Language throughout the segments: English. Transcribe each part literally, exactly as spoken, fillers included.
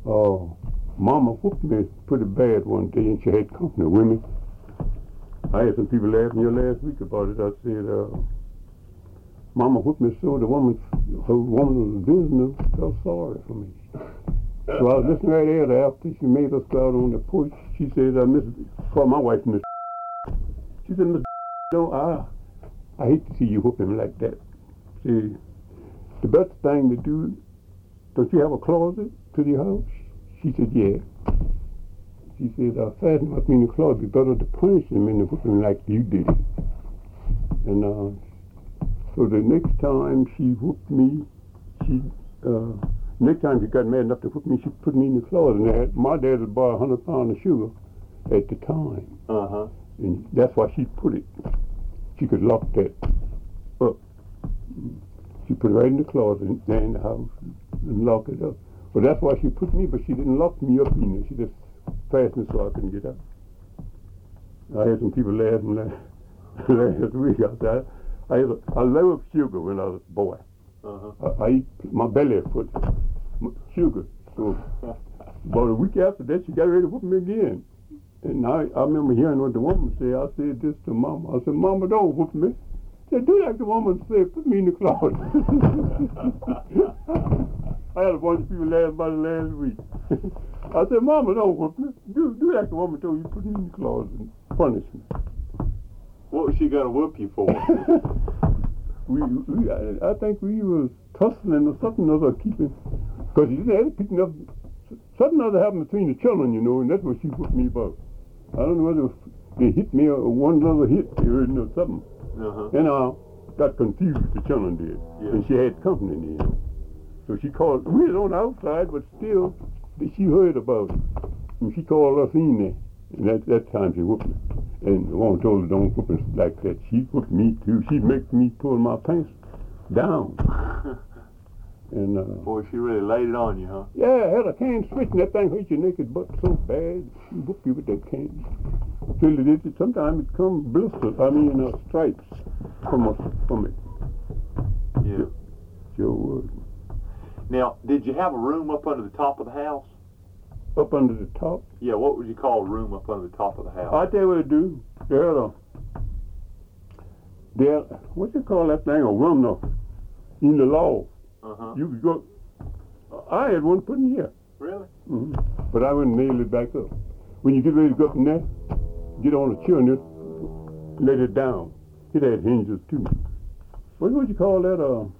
Uh, Mama whooped me pretty bad one day, and she had company with me. I had some people laughing here last week about it. I said, uh, Mama whooped me so the woman, her woman was visiting her, felt sorry for me. So I was listening right there after she made us go out on the porch. She said, uh, Miss called my wife Miss She said, Miss don't I, I hate to see you whoop him like that. See, the best thing to do, don't you have a closet to your house? She said, yeah. She said, uh, fasten must be in the closet. It's better to punish him than to whoop him like you did. And uh, so the next time she whooped me, she, uh, next time she got mad enough to whoop me, she put me in the closet. And had, my dad had bought a hundred pounds of sugar at the time. Uh-huh. And that's why she put it. She could lock that up. She put it right in the closet and there in the house and lock it up. But that's why she put me, but she didn't lock me up in there. She just fastened it so I couldn't get out. I had some people laughing last, last week. I said, I, I, I love sugar when I was a boy. Uh-huh. I, I eat my belly full of sugar. So about a week after that, she got ready to whoop me again. And I, I remember hearing what the woman said. I said this to Mama. I said, Mama, don't whoop me. She said, do like the woman said, put me in the closet. I had a bunch of people laugh about it last week. I said, Mama, don't whoop me. Do, do like the woman told you, put me in the closet and punish me. What was she going to whoop you for? we, we I, I think we was tussling or something other keeping, because you had picking up, something other happened between the children, you know, and that's what she whooped me about. I don't know whether they hit me or one other hit, you know, something. Uh-huh. And I got confused, the children did. Yeah. And she had company then. So she called, we was on the outside, but still, she heard about it. And she called us in there. And at that time she whooped me. And the woman told her, don't whoop us like that. She whooped me too. She made me pull my pants down. And uh, Boy, she really laid it on you, huh? yeah, I had a can switch, and that thing hurt your naked butt so bad. She whooped you with that can. Till it, it sometimes it come blisters, I mean uh, stripes from, a, from it. Yeah. Sure would. Now, did you have a room up under the top of the house? Up under the top? Yeah, what would you call a room up under the top of the house? I tell you what to do. There, uh, there, what you call that thing, a room though, in the law. Uh-huh. You could go, I had one put in here. Really? Mm-hmm. But I wouldn't nail it back up. When you get ready to go up in there, get on the chair and just let it down. It had hinges too. What would you call that? Uh,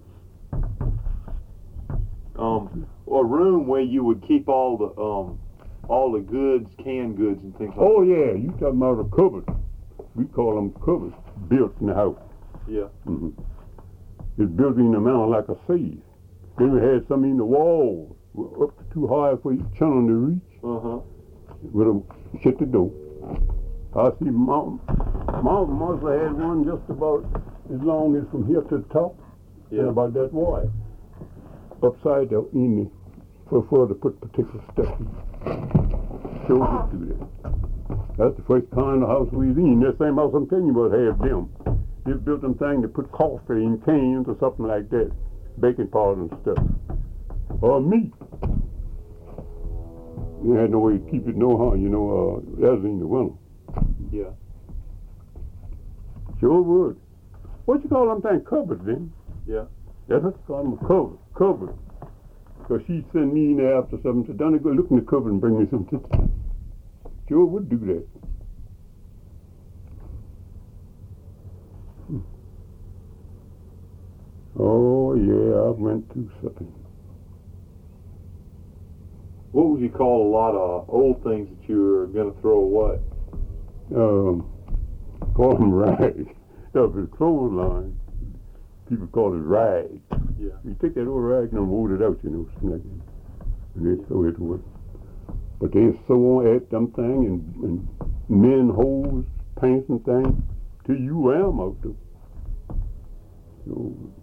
Um, a room where you would keep all the um, all the goods, canned goods, and things like oh that. yeah, you talking about a cupboard? We call them cupboards built in the house. Yeah. Mm-hmm. It's built in the manner like a safe. Then we had some in the walls, up too high for each channel to reach. Uh huh. With a shut the door. I see Mom. Mom must have had one just about as long as from here to the top, Yeah. and about that wide. Upside down in the, for for to put particular stuff in. Shows it to that. That's the first kind of house we was in. That same house I'm telling you about had them. They built them thing to put coffee in cans or something like that, baking powder and stuff, or meat. You had no way to keep it no how, you know. Uh, that was in the winter. Yeah. Sure would. What you call them thing? Cupboards then? Yeah. That's what you call them, a cupboard. Cupboard. Because she'd send me in there after something. Said, Donnie, go look in the cupboard and bring me something. Sure would do that. Hmm. Oh yeah, I went through something. What would you call a lot of old things that you were going to throw away? Um, call them rags. That was a clothesline. People call it rags. Yeah. You take that old rag and mold it out, you know, something like that. And they throw it away. But they sew on at them thing and, and men hose, pants and things till you wear them out there. So